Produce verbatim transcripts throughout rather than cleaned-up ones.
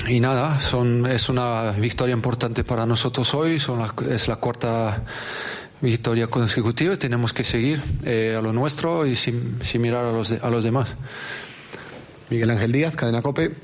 y nada, son, es una victoria importante para nosotros hoy, son la, es la cuarta victoria consecutiva y tenemos que seguir eh, a lo nuestro y sin, sin mirar a los, de, a los demás. Miguel Ángel Díaz, Cadena COPE.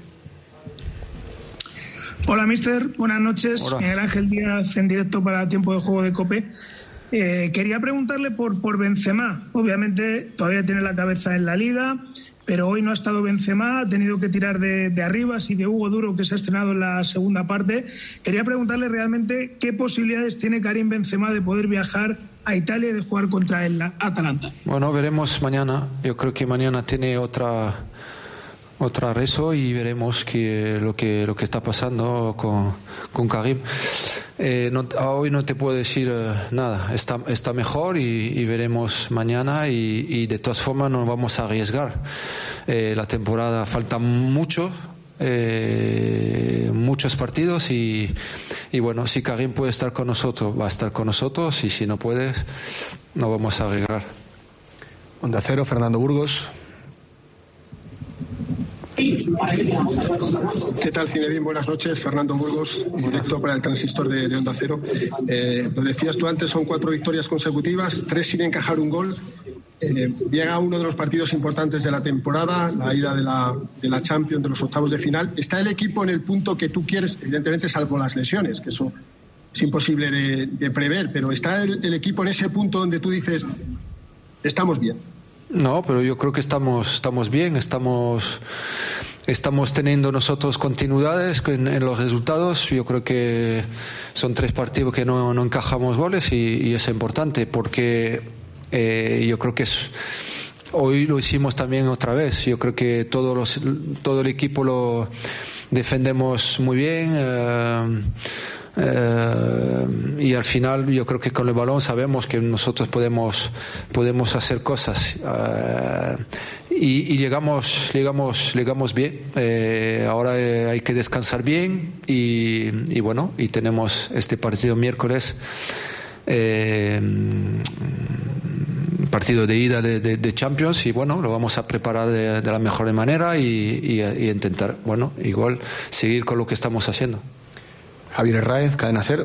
Hola, mister. Buenas noches. Hola. Miguel Ángel Díaz en directo para Tiempo de Juego de COPE. Eh, quería preguntarle por, por Benzema. Obviamente todavía tiene la cabeza en la Liga, pero hoy no ha estado Benzema, ha tenido que tirar de, de Arribas y de Hugo Duro, que se ha estrenado en la segunda parte. Quería preguntarle realmente qué posibilidades tiene Karim Benzema de poder viajar a Italia y de jugar contra el Atalanta. Bueno, veremos mañana. Yo creo que mañana tiene otra... otra rezo y veremos que, lo que lo que está pasando con, con Karim. Eh, no, hoy no te puedo decir eh, nada, está, está mejor y, y veremos mañana y, y de todas formas no vamos a arriesgar. Eh, la temporada falta mucho, eh, muchos partidos y, y bueno, si Karim puede estar con nosotros, va a estar con nosotros y si no puede, no vamos a arriesgar. Onda Cero, Fernando Burgos. ¿Qué tal, Zinedine? Buenas noches. Fernando Burgos, directo para el transistor de, de Onda Cero. Eh, lo decías tú antes, son cuatro victorias consecutivas, tres sin encajar un gol. Eh, llega uno de los partidos importantes de la temporada, la ida de la, de la Champions, de los octavos de final. ¿Está el equipo en el punto que tú quieres? Evidentemente, salvo las lesiones, que eso es imposible de, de prever, pero ¿está el, el equipo en ese punto donde tú dices, estamos bien? No, pero yo creo que estamos, estamos bien, estamos, estamos teniendo nosotros continuidades en, en los resultados. Yo creo que son tres partidos que no, no encajamos goles y, y es importante porque eh, yo creo que es, hoy lo hicimos también otra vez. Yo creo que todos los, todo el equipo lo defendemos muy bien. Eh, Uh, y al final yo creo que con el balón sabemos que nosotros podemos podemos hacer cosas uh, y, y llegamos llegamos llegamos bien. Eh, ahora eh, hay que descansar bien y, y bueno, y tenemos este partido miércoles, eh, partido de ida de, de, de Champions y bueno, lo vamos a preparar de, de la mejor manera y, y, y intentar, bueno, igual seguir con lo que estamos haciendo. Javier Herráez, Cadena SER.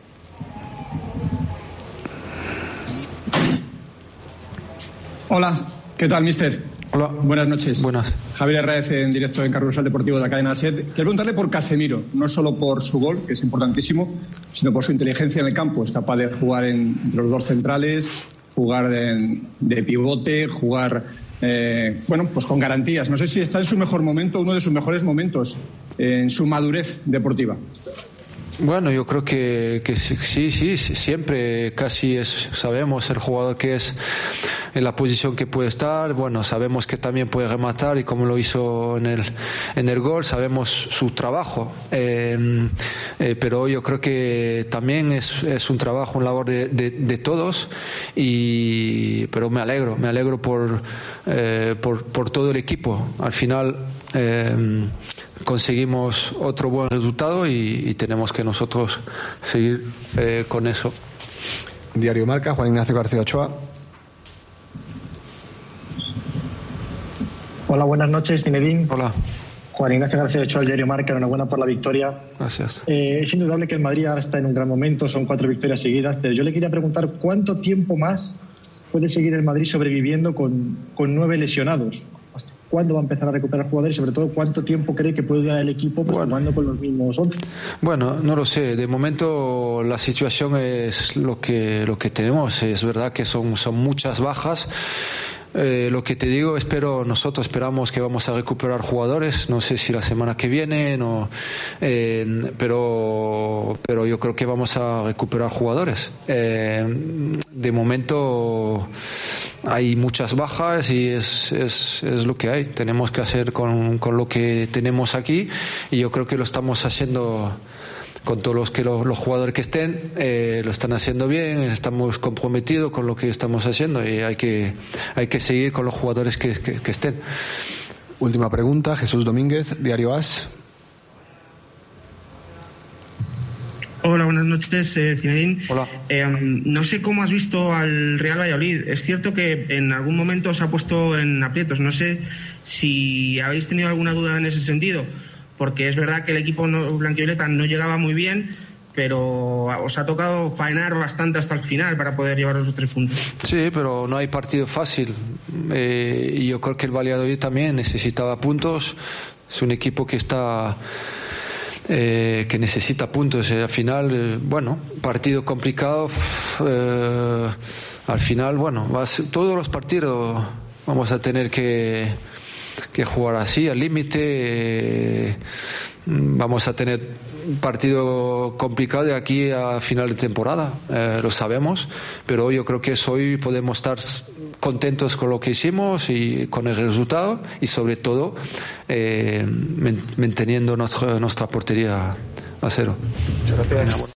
Hola, ¿qué tal, mister? Hola. Buenas noches. Buenas. Javier Herráez en directo en Carrusel Deportivo de la Cadena SER. Quiero preguntarle por Casemiro, no solo por su gol, que es importantísimo, sino por su inteligencia en el campo. Es capaz de jugar en, entre los dos centrales, jugar de, de pivote, jugar eh, bueno, pues con garantías. No sé si está en su mejor momento, uno de sus mejores momentos, eh, en su madurez deportiva. Bueno, yo creo que, que sí, sí, siempre casi es, sabemos el jugador que es, en la posición que puede estar. Bueno, sabemos que también puede rematar y como lo hizo en el en el gol, sabemos su trabajo. Eh, eh, pero yo creo que también es, es un trabajo, un labor de, de, de todos. Y pero me alegro, me alegro por eh, por, por todo el equipo. Al final eh, conseguimos otro buen resultado y, y tenemos que nosotros seguir eh, con eso. Diario Marca, Juan Ignacio García Ochoa. Hola, buenas noches, Zinedine. Hola. Juan Ignacio García Ochoa, el Diario Marca, enhorabuena por la victoria. Gracias. Eh, es indudable que el Madrid ahora está en un gran momento, son cuatro victorias seguidas, pero yo le quería preguntar cuánto tiempo más puede seguir el Madrid sobreviviendo con, con nueve lesionados. ¿Hasta cuándo va a empezar a recuperar jugadores y sobre todo cuánto tiempo cree que puede durar el equipo pues, bueno. jugando con los mismos once? Bueno, no lo sé. De momento la situación es lo que lo que tenemos. Es verdad que son son muchas bajas. Eh, lo que te digo, espero, nosotros esperamos que vamos a recuperar jugadores, no sé si la semana que viene, no, eh, pero, pero yo creo que vamos a recuperar jugadores. Eh, de momento hay muchas bajas y es, es, es lo que hay. Tenemos que hacer con, con lo que tenemos aquí y yo creo que lo estamos haciendo con todos los que los, los jugadores que estén, eh, lo están haciendo bien, estamos comprometidos con lo que estamos haciendo y hay que hay que seguir con los jugadores que, que, que estén. Última pregunta, Jesús Domínguez, Diario AS. Hola, buenas noches, eh, Zinedine. Hola. Eh, no sé cómo has visto al Real Valladolid. Es cierto que en algún momento os ha puesto en aprietos. No sé si habéis tenido alguna duda en ese sentido, porque es verdad que el equipo no, blanquivioleta no llegaba muy bien, pero os ha tocado faenar bastante hasta el final para poder llevaros los tres puntos. Sí, pero no hay partido fácil. Eh, y yo creo que el Valladolid también necesitaba puntos. Es un equipo que está eh, que necesita puntos. Eh, al final, eh, bueno, partido complicado. Eh, al final, bueno, va a ser, todos los partidos vamos a tener que, que jugar así, al límite. Eh, vamos a tener un partido complicado de aquí a final de temporada, eh, lo sabemos, pero yo creo que hoy podemos estar contentos con lo que hicimos y con el resultado, y sobre todo eh, manteniendo nuestra, nuestra portería a cero. Muchas gracias.